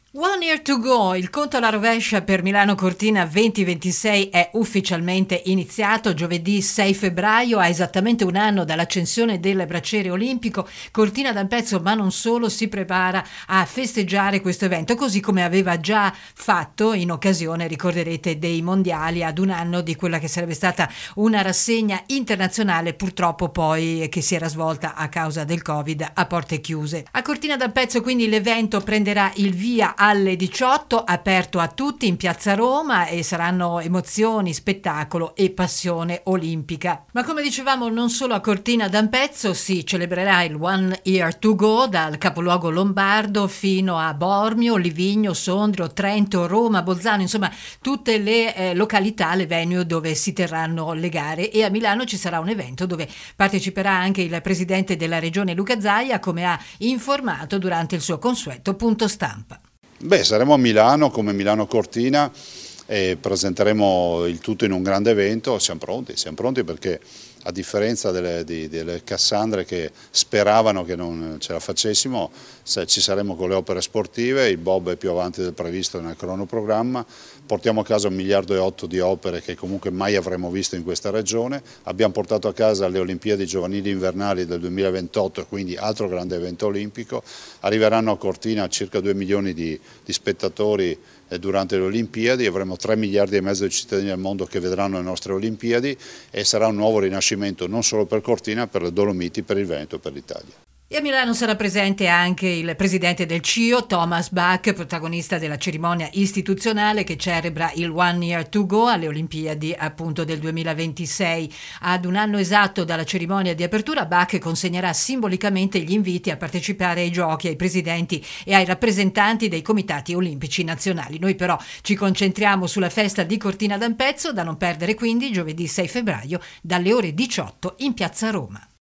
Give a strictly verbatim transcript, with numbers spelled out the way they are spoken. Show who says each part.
Speaker 1: One year to go, il conto alla rovescia per Milano Cortina duemilaventisei è ufficialmente iniziato. Giovedì sei febbraio, a esattamente un anno dall'accensione del braciere olimpico, Cortina d'Ampezzo, ma non solo, si prepara a festeggiare questo evento, così come aveva già fatto in occasione, ricorderete, dei mondiali, ad un anno di quella che sarebbe stata una rassegna internazionale, purtroppo poi che si era svolta a causa del Covid a porte chiuse. A Cortina d'Ampezzo quindi l'evento prenderà il via alle diciotto, aperto a tutti in Piazza Roma, e saranno emozioni, spettacolo e passione olimpica. Ma come dicevamo, non solo a Cortina d'Ampezzo si celebrerà il One Year to Go, dal capoluogo lombardo fino a Bormio, Livigno, Sondrio, Trento, Roma, Bolzano, insomma tutte le eh, località, le venue dove si terranno le gare. E a Milano ci sarà un evento dove parteciperà anche il presidente della regione Luca Zaia, come ha informato durante il suo consueto punto stampa.
Speaker 2: Beh, saremo a Milano come Milano Cortina e presenteremo il tutto in un grande evento. Siamo pronti, siamo pronti perché a differenza delle, di, delle Cassandre che speravano che non ce la facessimo, se ci saremo con le opere sportive. Il bob è più avanti del previsto nel cronoprogramma, portiamo a casa un miliardo e otto di opere che comunque mai avremmo visto in questa regione. Abbiamo portato a casa le Olimpiadi giovanili invernali del duemilaventotto, quindi altro grande evento olimpico. Arriveranno a Cortina circa due milioni di, di spettatori durante le Olimpiadi, avremo tre miliardi e mezzo di cittadini al mondo che vedranno le nostre Olimpiadi, e sarà un nuovo rinascimento non solo per Cortina, per le Dolomiti, per il Veneto e per l'Italia.
Speaker 1: E a Milano sarà presente anche il presidente del C I O, Thomas Bach, protagonista della cerimonia istituzionale che celebra il One Year to Go alle Olimpiadi appunto del duemilaventisei. Ad un anno esatto dalla cerimonia di apertura, Bach consegnerà simbolicamente gli inviti a partecipare ai giochi ai presidenti e ai rappresentanti dei comitati olimpici nazionali. Noi però ci concentriamo sulla festa di Cortina d'Ampezzo, da non perdere quindi giovedì sei febbraio dalle ore diciotto in Piazza Roma.